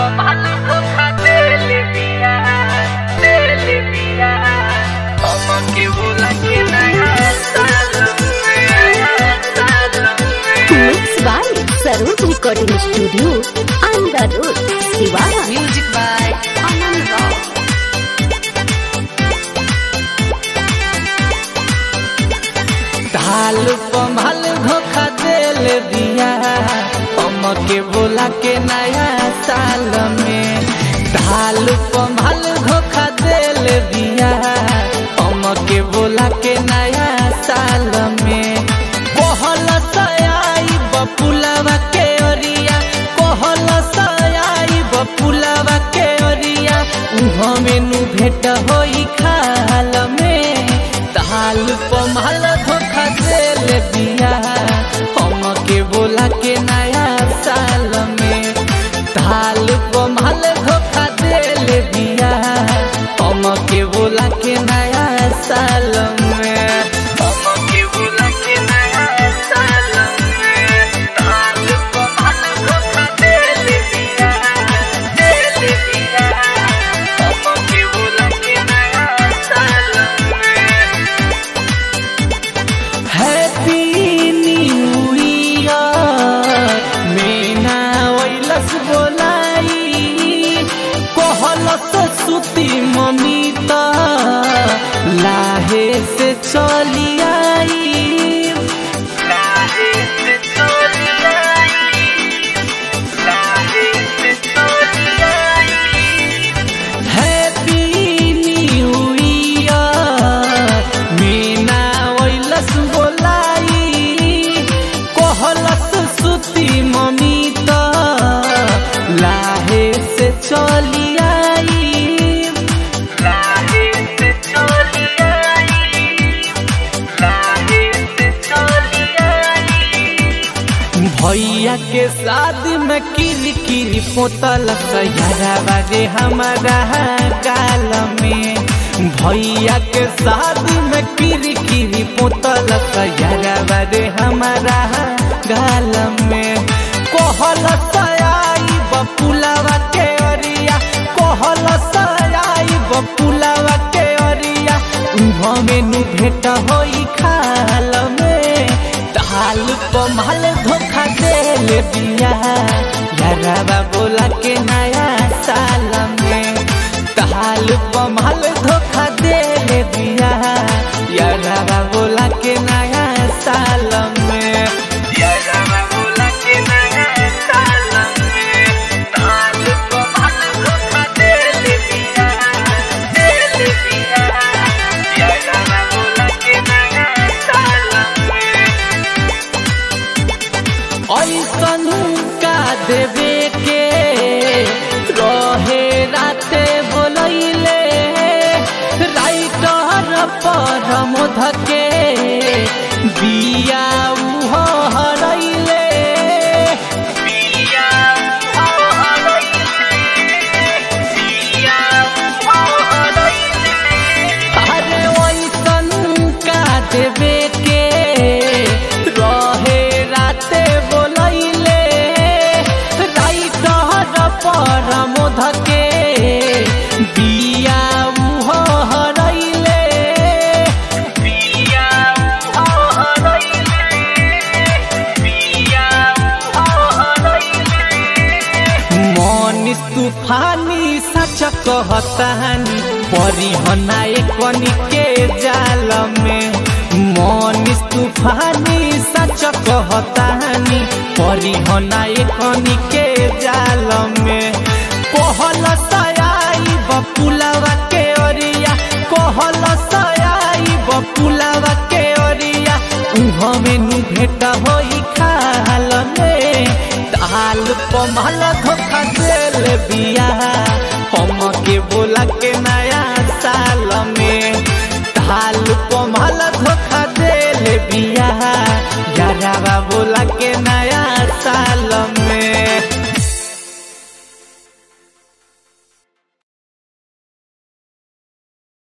Sarut Recording Studio on the road, Siwara. Music by Anand Rao. ताल पमाल धोखा देल दिया हमके बोला के नया साल में। ताल पमाल धोखा देल दिया हमके बोला के नया साल में। कोहल सयाई बपुलावा के ओरिया, कोहल सयाई बपुलावा के ओरिया, उहमे नु भेट होई खाल में। ताल पमाल धोखा देल दिया हमके बोला के नया साल में। ताल पमाल धोखा देल दिया हमके बोला के नया साल में। हमके बोला के नया साल में। ताल पमाल धोखा देल दिया हमके बोला के नया साल में। हैप्पी न्यू ईयर मेना ओइलस बोलाई, कहलस सुती मम्मी त लाहे से चली आई। लाहे से चली आई, लाहे से चली आई। हैप्पी न्यू ईयर मेना ओइलस बोलाई, कहलस सुती मम्मी त लाहे से चली आई। लाहे से चली आई, लाहे से चली आई। भैया के शादी में किरी किरी पोतल सयारा रे हमारा गाल में। भैया के शादी में किरी किरी पोतल सयारा रे हमारा गाल में। कोहल सयाई बपुलावा के ओरिया, कोहल सयाई बपुलावा के ओरिया, उहमे नु भेट होई खाल में। ताल पमाल धोखा देल दिया याराबा बोला के नया साल में। ताल पमाल धोखा देल दिया याराबा बोला के नया साल में। याराबा बोला के नया साल में। ताल पमाल धोखा देल दिया याराबा बोला के नया साल में। ऐसन का देवे के रहे राते बोलैले, राइटर पर मोध के बिया उहो हरैले। बिया उहो हरैले, बिया उहो हरैले। अरे ऐसन का देवे के रहे राते बोलैले, राइटर पर मोध के बिया उहो हरैले। बिया उहो हरैले, बिया उहो हरैले। मनीष तूफानी सच कहतानी परी हनाए कनी के जाल में। मनीष तूफानी सच कहतानी परी हनाए कनी के जाल में। कोहल सयाई बपुलावा के ओरिया, कोहल सयाई बपुलावा के ओरिया, उहमे नु भेट होई खाल में। ताल पमाल धोखा देल बिया